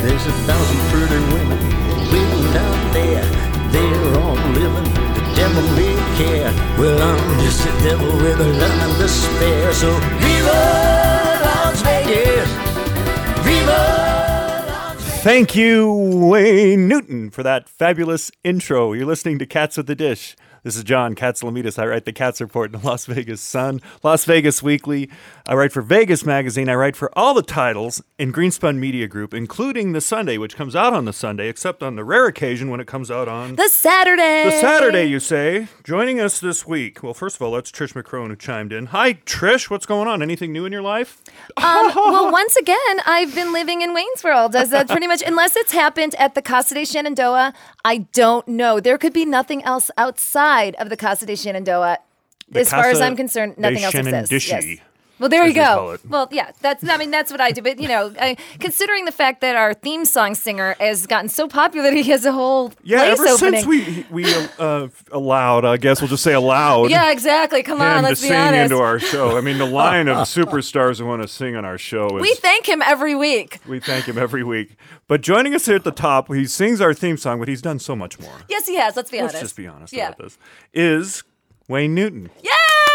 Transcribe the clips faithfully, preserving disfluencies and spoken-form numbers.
There's a thousand pretty women waiting down there. They're all living, the devil may care. Well, I'm just a devil with a love and despair. So Viva Las Vegas! Viva Las Vegas! Thank you, Wayne Newton, for that fabulous intro. You're listening to Cats with the Dish. This is John Katzilamides. I write the Cats Report in the Las Vegas Sun, Las Vegas Weekly. I write for Vegas Magazine. I write for all the titles in Greenspun Media Group, including The Sunday, which comes out on the Sunday, except on the rare occasion when it comes out on... The Saturday! The Saturday, you say. Joining us this week. Well, first of all, that's Trish McCrone who chimed in. Hi, Trish. What's going on? Anything new in your life? Um, well, once again, I've been living in Wayne's World. As that pretty much, unless it's happened at the Casa de Shenandoah, I don't know. There could be nothing else outside of the Casa de Shenandoah. The as far Casa as I'm concerned, nothing de else exists. Shenandishi. Yes. Well, there you as we call go. it. Well, yeah, that's. I mean, that's what I do. But you know, I, considering the fact that our theme song singer has gotten so popular that he has a whole Yeah, place ever opening. since we we uh, allowed, I guess we'll just say allowed. Yeah, exactly. Come on, him let's to be sing honest. into our show. I mean, the line of superstars who want to sing on our show is... We thank him every week. we thank him every week. But joining us here at the top, he sings our theme song, but he's done so much more. Yes, he has. Let's be Let's honest. just be honest Yeah. about this. Is Wayne Newton. Yay!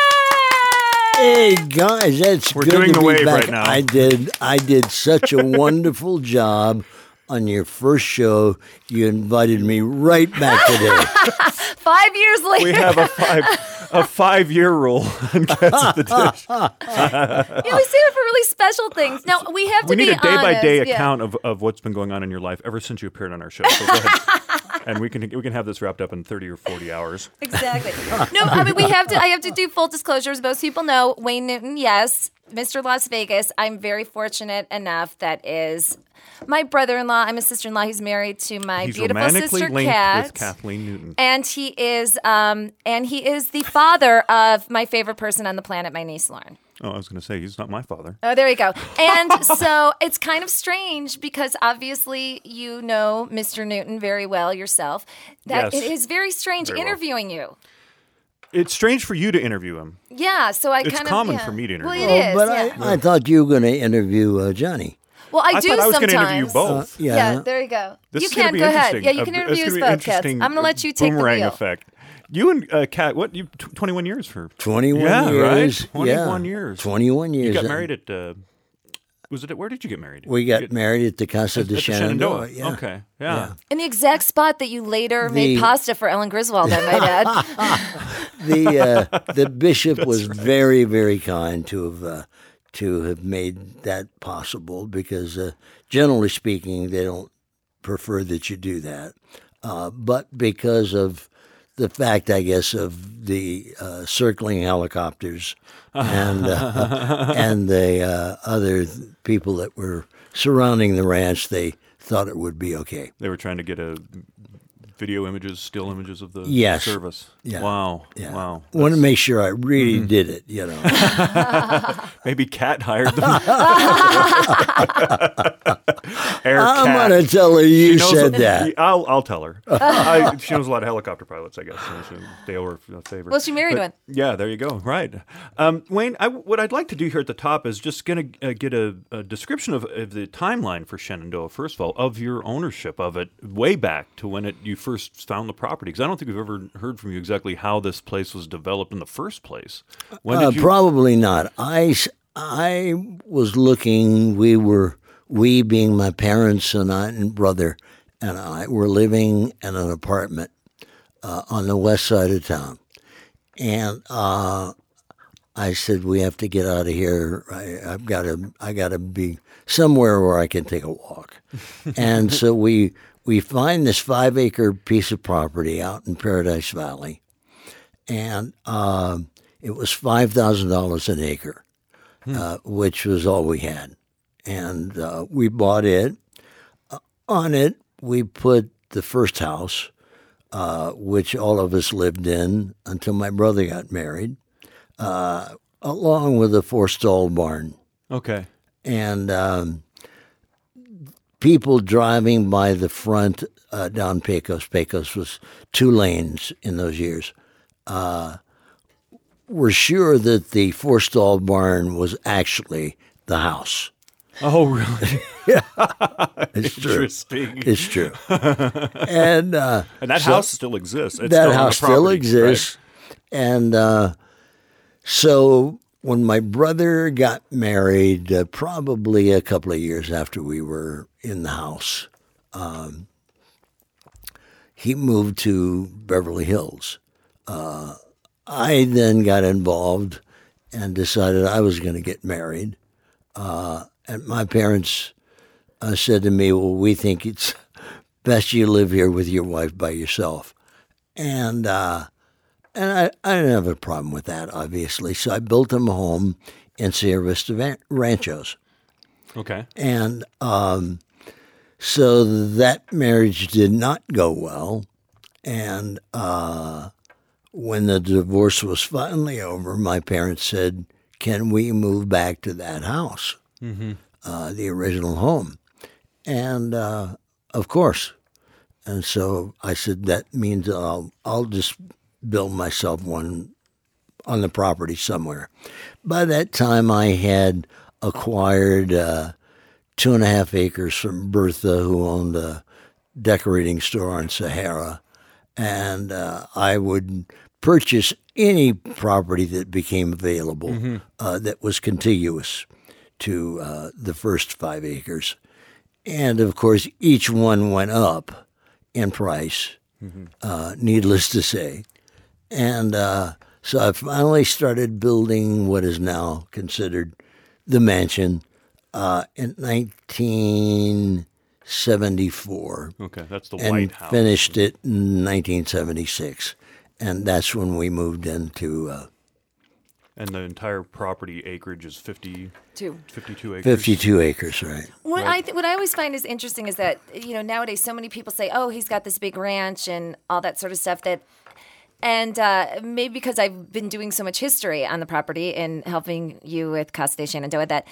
Hey guys, that's We're good doing to the be wave back. right now. I did. I did such a wonderful job on your first show. You invited me right back today. Five years later. We have a five a five year rule on Cats of the Dish. Yeah, we save it for really special things. Now, we have to We be need a day by day honest. Yeah. account of, of what's been going on in your life ever since you appeared on our show. So go ahead. And we can we can have this wrapped up in thirty or forty hours. Exactly. No, I mean, we have to, I have to do full disclosures. Most people know Wayne Newton, yes. Mister Las Vegas, I'm very fortunate enough that is my brother-in-law. I'm a sister-in-law. He's married to my He's beautiful romantically sister, linked Kat. with Kathleen Newton. And he is, um, and he is the father of my favorite person on the planet, my niece, Lauren. Oh, I was going to say, he's not my father. Oh, there you go. And so it's kind of strange because obviously you know Mister Newton very well yourself. That Yes. it is very strange Very well. interviewing you. It's strange for you to interview him. Yeah, so I It's kind of common yeah. for me to Well, interview. it Oh, is. but yeah. I, I thought you were going to interview uh, Johnny. well, I, I do thought I was sometimes. going to interview both. Uh, yeah. Yeah, there you go. This you is gonna can be go ahead. interesting. Yeah, you Uh, can it's interview gonna us be both, Cats. interesting, I'm going to let you take the boomerang wheel. effect. You and uh, Kat, what? You t- twenty-one years for? twenty-one yeah, years. right. Twenty-one yeah. years. twenty-one years. You got married at. Uh, was it? At, where did you get married? We got You married at the Casa at de the Shenandoah. Yeah. Okay. Yeah. In the exact spot that you later made The- pasta for Ellen Griswold, I might add. The uh, the bishop was very very kind to have uh, to have made that possible because uh, generally speaking they don't prefer that you do that, uh, but because of the fact, I guess, of the uh, circling helicopters and uh, and the uh, other people that were surrounding the ranch, they thought it would be okay. They were trying to get a video images, still images of the Yes. service. Yeah. Wow. Yeah. Wow. I want to make sure I really did it, you know. Maybe Kat hired them. Air I'm Cat. going to tell her you She knows- said that. I'll I'll tell her. I, she knows a lot of helicopter pilots, I guess. So she, they were a favor. Well, she married But- one. Yeah, there you go. Right, um, Wayne. I, what I'd like to do here at the top is just going to uh, get a, a description of, of the timeline for Shenandoah. First of all, of your ownership of it, way back to when it you first found the property. Because I don't think we've ever heard from you exactly how this place was developed in the first place. When Uh, did you? probably not. I, s- I was looking, we were, we being my parents and I and brother and I were living in an apartment uh, on the west side of town. And uh, I said, we have to get out of here. I, I've got to, I got to be somewhere where I can take a walk. And so we, we find this five acre piece of property out in Paradise Valley. And uh, it was five thousand dollars an acre, uh, which was all we had. And uh, we bought it. Uh, on it, we put the first house, uh, which all of us lived in until my brother got married, uh, along with a four-stall barn. Okay. And um, people driving by the front uh, down Pecos, Pecos was two lanes in those years, uh, were sure that the four-stall barn was actually the house. Oh, really? It's true. Interesting. It's true. And uh, And that so house still exists. It's that still on the house still property, exists. And uh, so when my brother got married, uh, probably a couple of years after we were in the house, um, he moved to Beverly Hills. Uh, I then got involved and decided I was going to get married. Uh, and my parents uh, said to me, well, we think it's best you live here with your wife by yourself. And uh, and I, I didn't have a problem with that, obviously. So I built them a home in Sierra Vista Van- Ranchos. right? Okay. And um, so that marriage did not go well. And uh, when the divorce was finally over, my parents said, can we move back to that house, mm-hmm. uh, the original home? And uh, of course. And so I said, that means I'll, I'll just build myself one on the property somewhere. By that time, I had acquired uh, two and a half acres from Bertha, who owned a decorating store on Sahara. And uh, I would purchase any property that became available mm-hmm. uh, that was contiguous to uh, the first five acres. And, of course, each one went up in price, mm-hmm. uh, needless to say. And uh, so I finally started building what is now considered the mansion uh, in nineteen seventy-four. Okay, that's the and White House. Finished it in nineteen seventy-six. And that's when we moved into... Uh, and the entire property acreage is fifty, Two. fifty-two acres? fifty-two acres, right. What Right. I th- what I always find is interesting is that, you know, nowadays so many people say, oh, he's got this big ranch and all that sort of stuff that, and uh, maybe because I've been doing so much history on the property and helping you with Casa de Shenandoah, that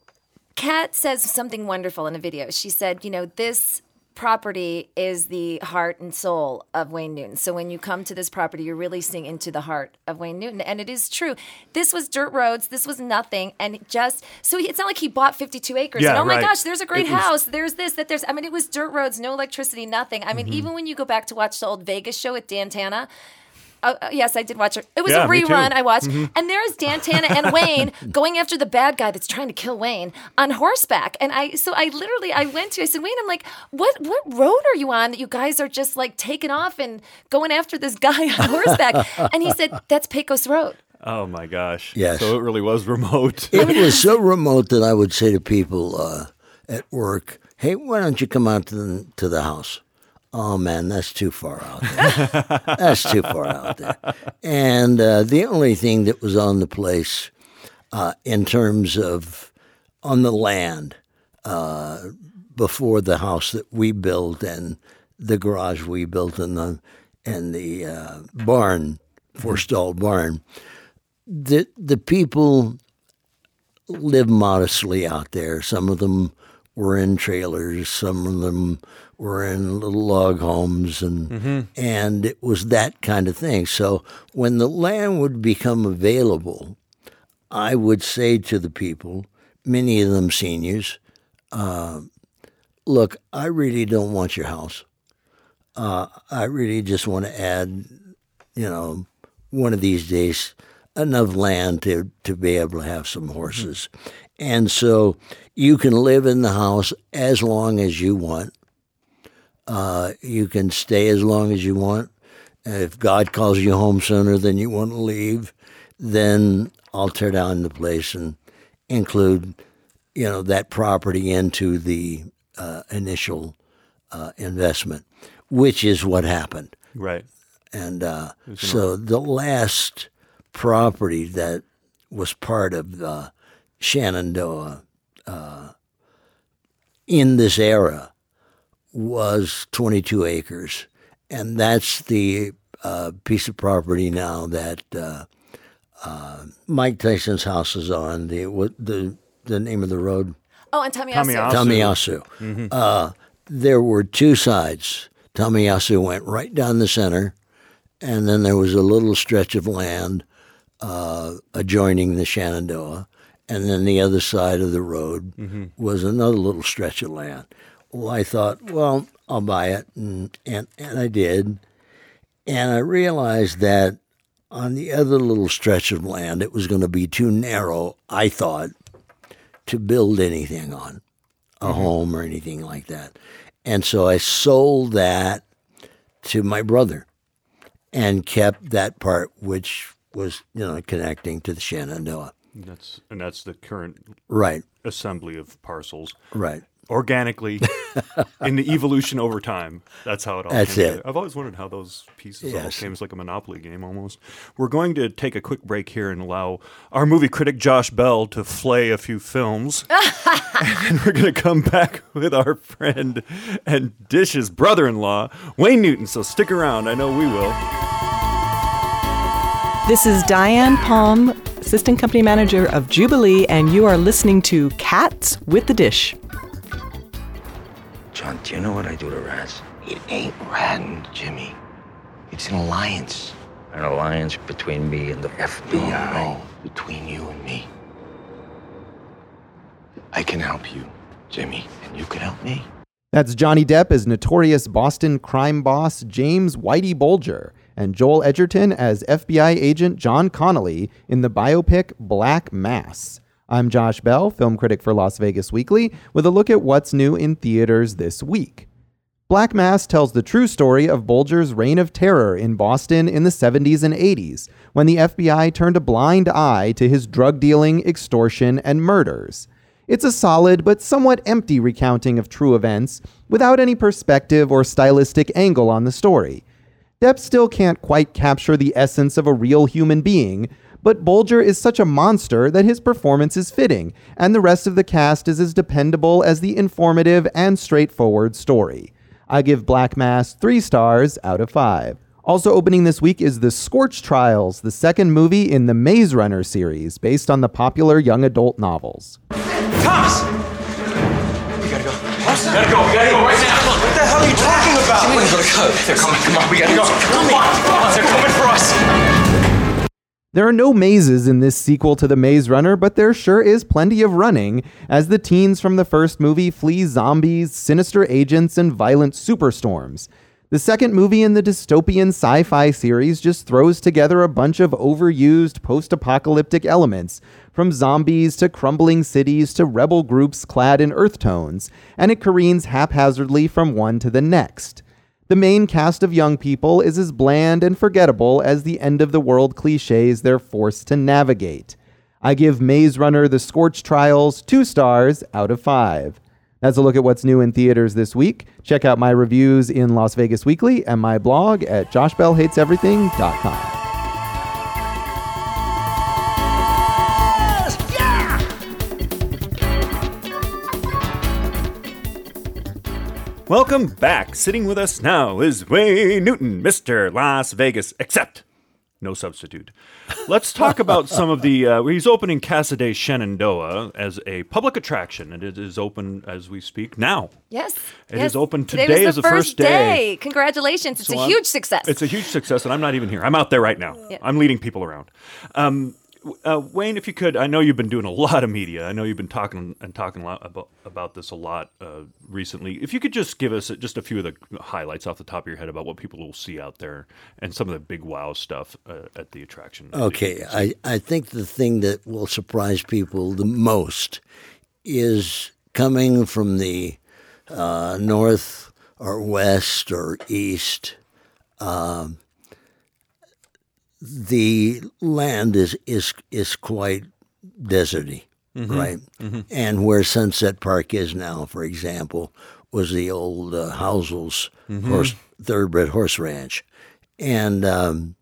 Kat says something wonderful in a video. She said, you know, this property is the heart and soul of Wayne Newton. So when you come to this property, you're really seeing into the heart of Wayne Newton. And it is true. This was dirt roads. This was nothing. And it just, so he, it's not like he bought fifty-two acres. Yeah, and oh my right. gosh, there's a great It was- house. There's this, that there's, I mean, it was dirt roads, no electricity, nothing. I mean, Mm-hmm. even when you go back to watch the old Vegas show with Dan Tana, Oh, uh, yes, I did watch it. It was Yeah, a me too. rerun I watched. Mm-hmm. And there's Dan Tana and Wayne going after the bad guy that's trying to kill Wayne on horseback. And I, so I literally, I went to, I said, Wayne, I'm like, what, what road are you on that you guys are just like taking off and going after this guy on horseback? And he said, that's Pecos Road. Oh, my gosh. Yes. So it really was remote. It was so remote that I would say to people uh, at work, hey, why don't you come out to the, to the house? Oh, man, that's too far out there. That's too far out there. And uh, the only thing that was on the place uh, in terms of on the land uh, before the house that we built and the garage we built and the, and the uh, barn, four-stall barn, the, the people live modestly out there. Some of them were in trailers. Some of them were in little log homes, and mm-hmm. and it was that kind of thing. So when the land would become available, I would say to the people, many of them seniors, uh, look, I really don't want your house. Uh, I really just want to add, you know, one of these days, enough land to, to be able to have some horses. Mm-hmm. And so you can live in the house as long as you want. Uh, you can stay as long as you want. If God calls you home sooner than you want to leave, then I'll tear down the place and include, you know, that property into the uh, initial uh, investment, which is what happened. Right. And uh, so the last property that was part of the Shenandoah uh, in this era was twenty-two acres, and that's the uh, piece of property now that uh, uh, Mike Tyson's house is on. The what the the name of the road? Oh, and Tamiyasu. Tamiyasu. Tamiyasu. Mm-hmm. Uh, there were two sides. Tamiyasu went right down the center, and then there was a little stretch of land uh, adjoining the Shenandoah. and then the other side of the road mm-hmm. was another little stretch of land. Well, I thought, well, I'll buy it, and, and, and I did. And I realized that on the other little stretch of land, it was going to be too narrow, I thought, to build anything on, a mm-hmm. home or anything like that. And so I sold that to my brother and kept that part, which was, you know, connecting to the Shenandoah. And that's and that's the current right assembly of parcels. Right. Organically, in the evolution over time. That's how it all That's came it. together. I've always wondered how those pieces Yes. all came. It's like a Monopoly game almost. We're going to take a quick break here and allow our movie critic Josh Bell to flay a few films. And then we're going to come back with our friend and Dish's brother-in-law, Wayne Newton. So stick around. I know we will. This is Diane Palm, Assistant Company Manager of Jubilee, and you are listening to Cats with the Dish. John, do you know what I do to rats? It ain't ratting, Jimmy. It's an alliance. An alliance between me and the F B I? No, no, between you and me. I can help you, Jimmy, and you can help me. That's Johnny Depp as notorious Boston crime boss James Whitey Bulger, and Joel Edgerton as F B I agent John Connolly in the biopic Black Mass. I'm Josh Bell, film critic for Las Vegas Weekly, with a look at what's new in theaters this week. Black Mass tells the true story of Bulger's reign of terror in Boston in the seventies and eighties, when the F B I turned a blind eye to his drug dealing, extortion, and murders. It's a solid but somewhat empty recounting of true events, without any perspective or stylistic angle on the story. Depp still can't quite capture the essence of a real human being, but Bulger is such a monster that his performance is fitting, and the rest of the cast is as dependable as the informative and straightforward story. I give Black Mass three stars out of five. Also opening this week is The Scorch Trials, the second movie in the Maze Runner series, based on the popular young adult novels. Thomas! We gotta go. Thomas, we gotta go. We gotta go right now. What the hell are you talking about? We gotta go. They're coming. Come on. We gotta go. Come on. Come on. They're coming for us. There are no mazes in this sequel to The Maze Runner, but there sure is plenty of running, as the teens from the first movie flee zombies, sinister agents, and violent superstorms. The second movie in the dystopian sci-fi series just throws together a bunch of overused post-apocalyptic elements, from zombies to crumbling cities to rebel groups clad in earth tones, and it careens haphazardly from one to the next. The main cast of young people is as bland and forgettable as the end-of-the-world cliches they're forced to navigate. I give Maze Runner: The Scorch Trials two stars out of five. That's a look at what's new in theaters this week. Check out my reviews in Las Vegas Weekly and my blog at josh bell hates everything dot com. Welcome back. Sitting with us now is Wayne Newton, Mister Las Vegas, except no substitute. Let's talk about some of the, uh, he's opening Casa de Shenandoah as a public attraction, and it is open as we speak now. Yes. It yes. is open today. Today was is the the first day. day. Congratulations. It's So a I'm- huge success. It's a huge success, and I'm not even here. I'm out there right now. Yeah. I'm leading people around. Um, Uh, Wayne, if you could, I know you've been doing a lot of media. I know you've been talking and talking a lot about, about this a lot uh, recently. If you could just give us just a few of the highlights off the top of your head about what people will see out there and some of the big wow stuff uh, at the attraction. Okay, I, I think the thing that will surprise people the most is coming from the uh, north or west or east. Um, the land is is is quite deserty, mm-hmm. right? Mm-hmm. And where Sunset Park is now, for example, was the old uh, Housel's mm-hmm. horse, thoroughbred horse ranch. And um,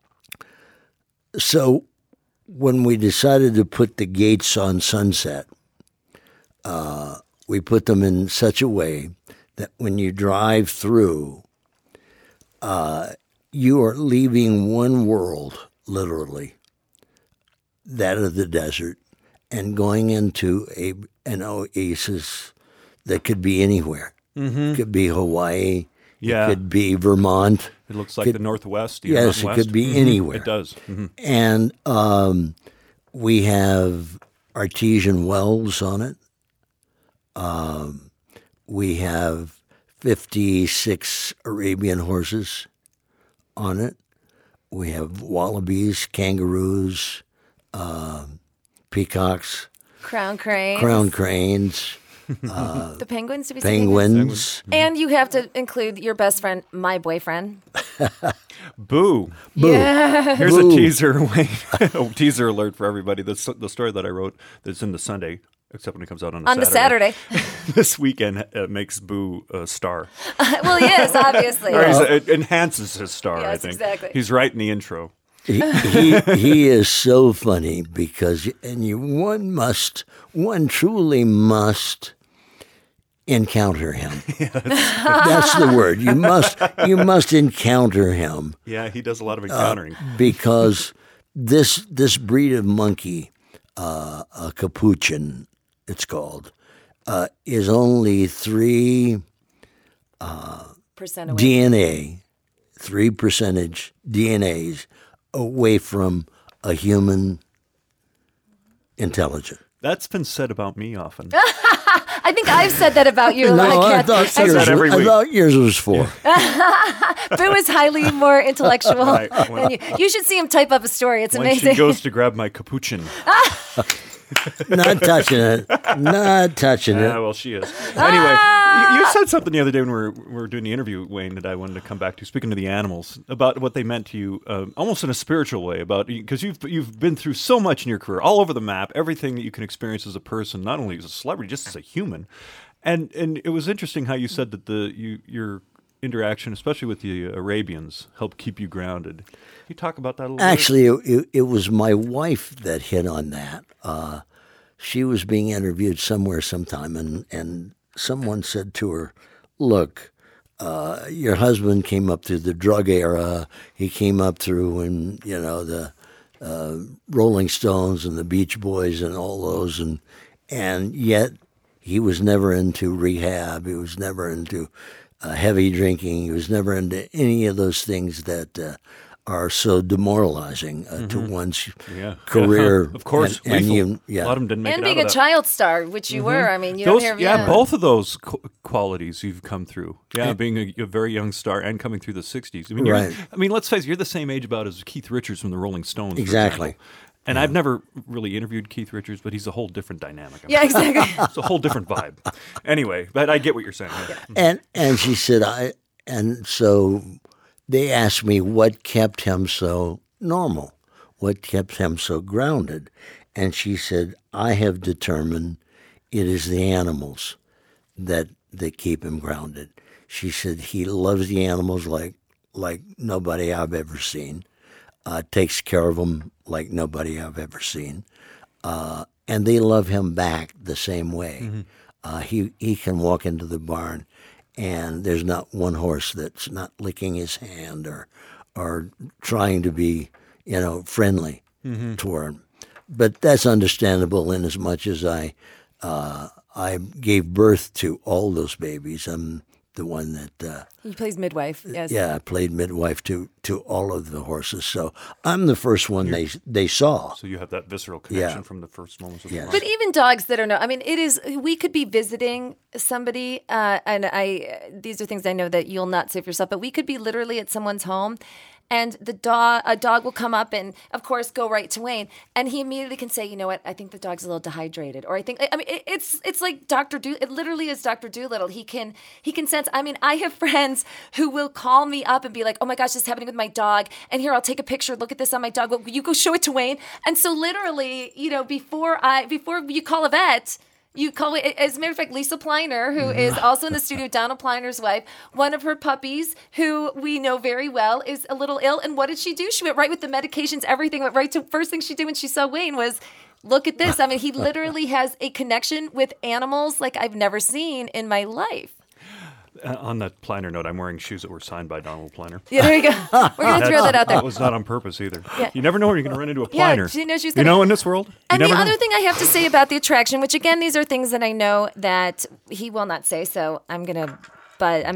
so when we decided to put the gates on Sunset, uh, we put them in such a way that when you drive through, uh, you are leaving one world, literally, that of the desert, and going into a an oasis that could be anywhere. Mm-hmm. It could be Hawaii. Yeah. It could be Vermont. It looks like could, the Northwest. The yes, Northwest. it could be mm-hmm. anywhere. It does. Mm-hmm. And um, we have artesian wells on it. Um, we have fifty-six Arabian horses on it. We have wallabies, kangaroos, uh, peacocks, Crown cranes. crown cranes, The penguins, to be penguins. And you have to include your best friend, my boyfriend. Boo. Boo. Here's Boo. a teaser. Wait, a teaser alert for everybody. The, s- the story that I wrote that's in the Sunday, except when it comes out on a On the Saturday. Saturday. This weekend uh, makes Boo a star. Well, he is, obviously. Or he's, it enhances his star, I Yes, think. exactly. He's right in the intro. he, he he is so funny because and you one must one truly must encounter him. That's the word. You must you must encounter him Yeah, he does a lot of Uh, encountering. because this this breed of monkey, uh, a capuchin, it's called, uh, is only three Percent away. D N A, three percentage D N As away from a human intelligence. That's been said about me often. I think I've said that about you a lot, No, I Kat. thought, says yours, that every I week. thought yours was four. Boo is highly more intellectual Right. than you. You should see him type up a story. It's When amazing. she goes to grab my capuchin. Not touching it. Not touching Ah, it. well, she is. Anyway, you, you said something the other day when we were, we were doing the interview, Wayne, that I wanted to come back to. Speaking to the animals, about what they meant to you, uh, almost in a spiritual way, about because you've you've been through so much in your career, all over the map, everything that you can experience as a person, not only as a celebrity, just as a human. And and it was interesting how you said that the you your interaction, especially with the Arabians, helped keep you grounded. Can you talk about that a little Actually, it, it, it was my wife that hit on that. Uh, she was being interviewed somewhere sometime, and, and someone said to her, look, uh, your husband came up through the drug era. He came up through when, you know, the uh, Rolling Stones and the Beach Boys and all those, and and yet he was never into rehab. He was never into uh, heavy drinking. He was never into any of those things that uh, are so demoralizing uh, to one's bit? Yeah. career. Of course. and, and lethal. you, yeah. A lot of them didn't make and it being out a of that. child star, which you were. I mean, you Those, don't hear. yeah, both of those qu- qualities you've come through. Yeah, being a, a very young star and coming through the sixties. I mean, you're, Right. I mean, let's face it, you're the same age about as Keith Richards from the Rolling Stones. for Exactly. example. And I've never really interviewed Keith Richards, but he's a whole different dynamic. I mean, Yeah, exactly. it's a whole different vibe. Anyway, but I get what you're saying. Yeah. And and she said, I and so they asked me what kept him so normal, what kept him so grounded, and she said, I have determined it is the animals that that keep him grounded. She said he loves the animals like like nobody I've ever seen, uh, takes care of them like nobody I've ever seen, uh, and they love him back the same way. Mm-hmm. Uh, he he can walk into the barn, and there's not one horse that's not licking his hand or or trying to be, you know, friendly Mm-hmm. toward him. But that's understandable in as much as I uh, I gave birth to all those babies. I'm the one that uh, He plays midwife. Yes. yeah, I played midwife to to all of the horses. So I'm the first one they they saw. So you have that visceral connection Yeah. from the first moments of Yes. life. But even dogs that are no, I mean, it is. We could be visiting somebody, uh, and I. These are things I know that you'll not say for yourself, but we could be literally at someone's home, and the dog, a dog will come up and, of course, go right to Wayne, and he immediately can say, you know what, I think the dog's a little dehydrated, or I think, I mean, it, it's it's like Doctor Do. It literally is Doctor Doolittle. He can he can sense. I mean, I have friends who will call me up and be like, oh my gosh, this is happening with my dog, and here I'll take a picture. Look at this on my dog. Well, you go show it to Wayne, and so literally, you know, before I before you call a vet. You call it, as a matter of fact, Lisa Pliner, who is also in the studio, Donald Pliner's wife, one of her puppies, who we know very well, is a little ill. And what did she do? She went right with the medications, everything, went right to first thing she did when she saw Wayne was, look at this. I mean, he literally has a connection with animals like I've never seen in my life. Uh, on that Pliner note, I'm wearing shoes that were signed by Donald Pliner. Yeah, there you go. We're going to throw that out there. That was not on purpose either. Yeah. You never know when you're going to run into a Yeah, Pliner. she knows she's you gonna- know, in this world, you And the never other know. thing I have to say about the attraction, which again, these are things that I know that he will not say, so I'm gonna, but I'm gonna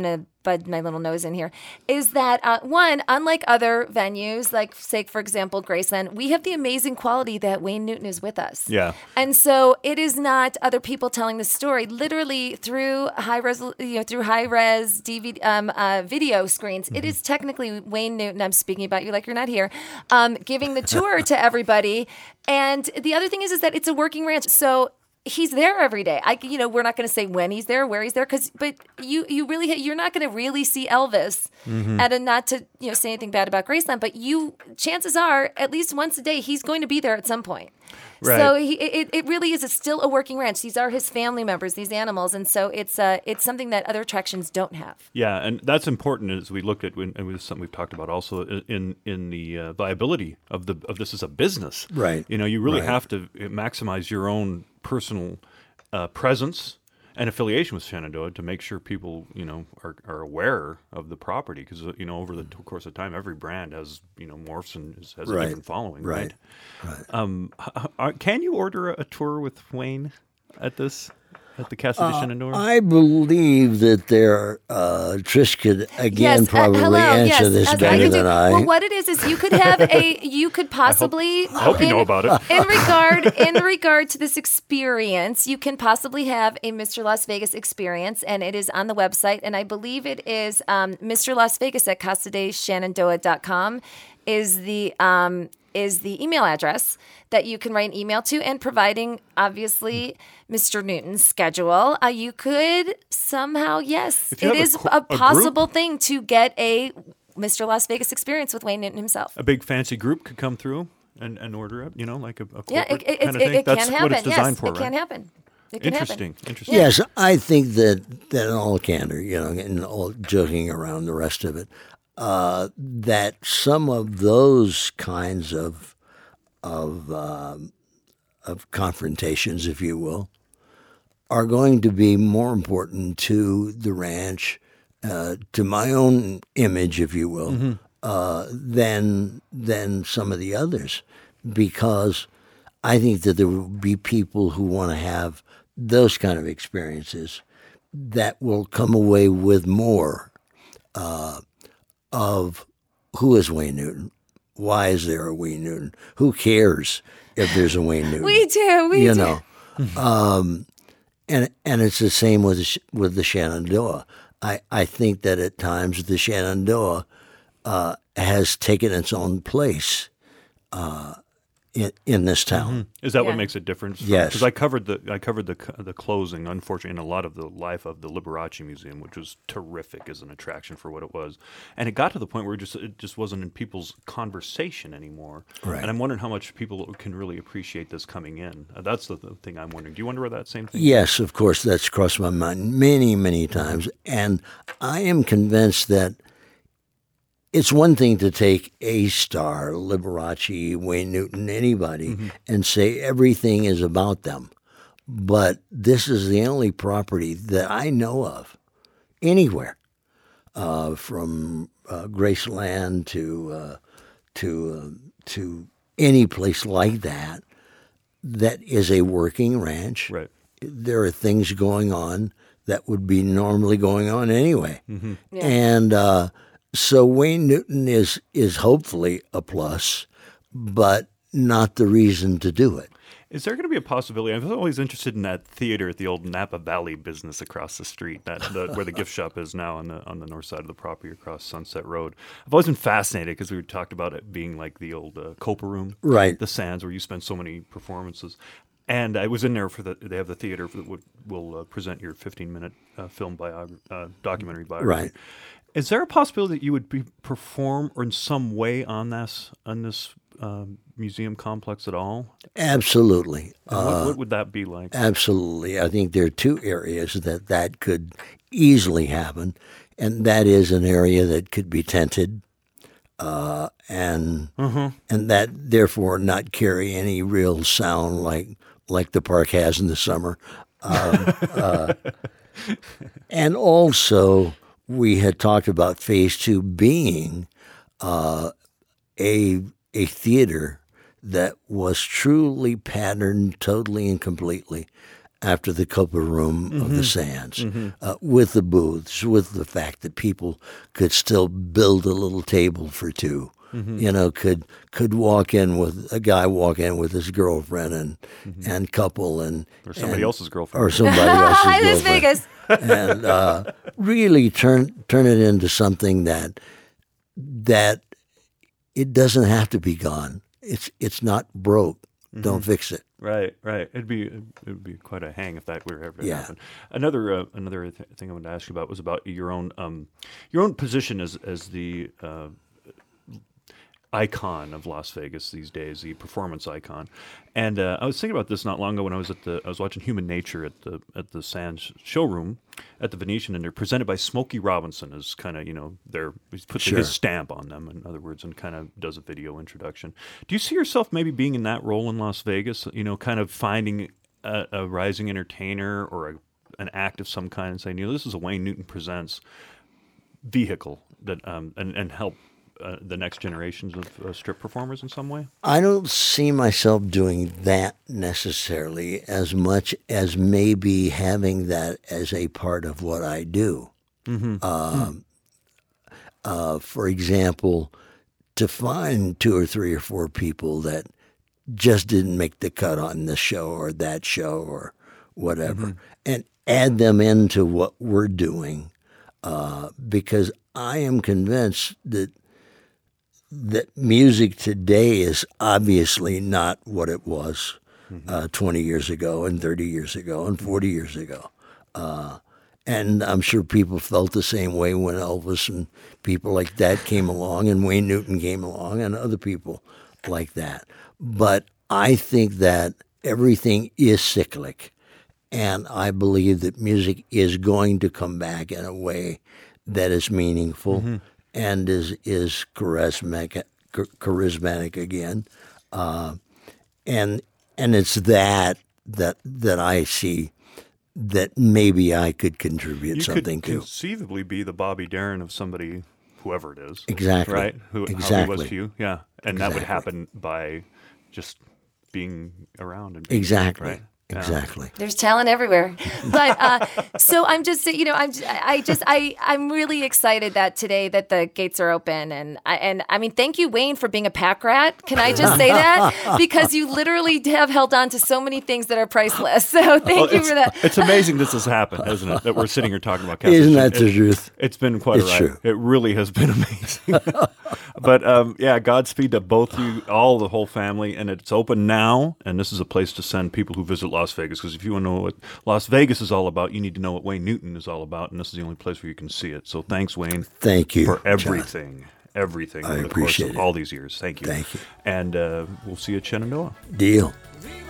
bud my little nose in here, is that uh, one, unlike other venues, like say for example Graceland, we have the amazing quality that Wayne Newton is with us. Yeah. And so it is not other people telling the story. Literally through high res, you know, through high res D V D um, uh, video screens, mm-hmm. it is technically Wayne Newton. I'm speaking about you like you're not here, um, giving the tour to everybody. And the other thing is, is that it's a working ranch, so. He's there every day. I, you know, we're not going to say when he's there, where he's there, because, but you, you really, you're not going to really see Elvis, mm-hmm. and a, not to, you know, say anything bad about Graceland, but you, chances are, at least once a day, he's going to be there at some point. Right. So he, it, it really is a, still a working ranch. These are his family members, these animals, and so it's, uh, it's something that other attractions don't have. Yeah, and that's important as we look at, and it was something we've talked about also in in the uh, viability of the of this as a business. Right. You know, you really Right. have to maximize your own personal uh, presence and affiliation with Shenandoah to make sure people, you know, are, are aware of the property, because, you know, over the course of time, every brand has, you know, morphs and has, has Right. a different following, right? Right. Right. Um, h- h- can you order a, a tour with Wayne at this, at the Casa de Shenandoah? I believe that there, uh, Trish could again Yes, uh, probably hello, answer yes, this as I better could do- than I. Well, what it is is you could have a, you could possibly. I hope you know about it. In regard, in regard to this experience, you can possibly have a Mister Las Vegas experience, and it is on the website, and I believe it is um, Mister Las Vegas at casa de shenandoah dot com is the um, is the email address that you can write an email to, and providing obviously Mister Newton's schedule, uh, you could somehow, yes, If you it have a is cr- a, a group- possible thing to get a Mister Las Vegas experience with Wayne Newton himself. A big fancy group could come through and, and order it, you know, like a, a Yeah, corporate it, it, kind it, of thing. it That's can what happen. it's designed Yes, for, it right? can happen. It can Interesting, happen. interesting. Yes, I think that, that in all candor, you know, and all joking around the rest of it, uh, that some of those kinds of of um, of confrontations, if you will, are going to be more important to the ranch, uh, to my own image, if you will, Mm-hmm. uh, than than some of the others, because I think that there will be people who want to have those kind of experiences that will come away with more uh, of who is Wayne Newton, why is there a Wayne Newton, who cares if there's a Wayne Newton. We do. We you do. know, um, and and it's the same with the, Sh- with the Shenandoah. I, I think that at times the Shenandoah uh, has taken its own place uh, in in this town. Is that Yeah. what makes it different? Yes. Because I covered the I covered the the closing, unfortunately, and a lot of the life of the Liberace Museum, which was terrific as an attraction for what it was. And it got to the point where it just it just wasn't in people's conversation anymore. Right. And I'm wondering how much people can really appreciate this coming in. Uh, that's the, the thing I'm wondering. Do you wonder that same thing? Yes, of course, that's crossed my mind many, many times. And I am convinced that it's one thing to take a star, Liberace, Wayne Newton, anybody, Mm-hmm. and say everything is about them. But this is the only property that I know of anywhere, uh, from uh, Graceland to uh, to uh, to any place like that, that is a working ranch. Right. There are things going on that would be normally going on anyway. Mm-hmm. Yeah. And uh, so Wayne Newton is is hopefully a plus, but not the reason to do it. Is there going to be a possibility? I'm always interested in that theater at the old Napa Valley business across the street, that the, where the gift shop is now on the on the north side of the property across Sunset Road. I've always been fascinated because we talked about it being like the old uh, Copa Room, Right. The Sands, where you spend so many performances. And I was in there for the. They have the theater that would, will uh, present your fifteen minute uh, film biog- uh, documentary biography. Right. Is there a possibility that you would be perform or in some way on this on this um, museum complex at all? Absolutely. And Uh, what, what would that be like? Absolutely. I think there are two areas that that could easily happen, and that is an area that could be tented uh, and and that therefore not carry any real sound like like the park has in the summer. Um, uh, and also, we had talked about phase two being uh, a a theater that was truly patterned totally and completely after the Cuppa Room Mm-hmm. of the Sands, uh, with the booths, with the fact that people could still build a little table for two. Mm-hmm. You know, could could walk in with a guy walk in with his girlfriend and and couple and Or somebody and- else's girlfriend. or somebody else's Hi, Las girlfriend. Vegas. and uh, really turn turn it into something that that it doesn't have to be gone. It's it's not broke. Don't fix it. Right, right. It'd be it would be quite a hang if that were ever to Yeah. happen. Another uh, another th- thing I wanted to ask you about was about your own um, your own position as as the uh, icon of Las Vegas these days, the performance icon. And uh, I was thinking about this not long ago when I was at the I was watching Human Nature at the at the Sands showroom at the Venetian, and they're presented by Smokey Robinson as kind of, you know, they're he's puts Sure. his stamp on them, in other words, and kind of does a video introduction. Do you see yourself maybe being in that role in Las Vegas? You know, kind of finding a, a rising entertainer or a, an act of some kind and saying, you know, this is a Wayne Newton Presents vehicle that um, and and help uh, the next generations of uh, strip performers in some way? I don't see myself doing that necessarily as much as maybe having that as a part of what I do. Um, uh, for example, to find two or three or four people that just didn't make the cut on this show or that show or whatever, and add them into what we're doing, uh, because I am convinced that that music today is obviously not what it was uh, twenty years ago and thirty years ago and forty years ago. Uh, and I'm sure people felt the same way when Elvis and people like that came along and Wayne Newton came along and other people like that. But I think that everything is cyclic. And I believe that music is going to come back in a way that is meaningful and is is charismatic, charismatic again, uh, and and it's that that that I see that maybe I could contribute You something could to. conceivably be the Bobby Darin of somebody, whoever it is. Exactly. Right? Who, How he was Exactly. to you. Yeah. And that would Exactly. happen by just being around. And being, Exactly. Right? Yeah. Exactly. There's talent everywhere. But uh, so I'm just, you know, I'm, I just, I, I'm really excited that today that the gates are open, and I, and I mean, thank you, Wayne, for being a pack rat. Can I just say that? Because you literally have held on to so many things that are priceless. So thank Well, you it's, for that. it's amazing this has happened, isn't it? That we're sitting here talking about Catholic Isn't that Church. the It- truth? It's been quite It's a ride. true. It really has been amazing. But um, yeah, Godspeed to both you, all the whole family, and it's open now. And this is a place to send people who visit Las Vegas, because if you want to know what Las Vegas is all about, you need to know what Wayne Newton is all about, and this is the only place where you can see it. So thanks, Wayne, Thank you, for John. everything, everything I over the course appreciate of it. all these years. Thank you. Thank you. And uh, we'll see you at Shenandoah. Deal. Viva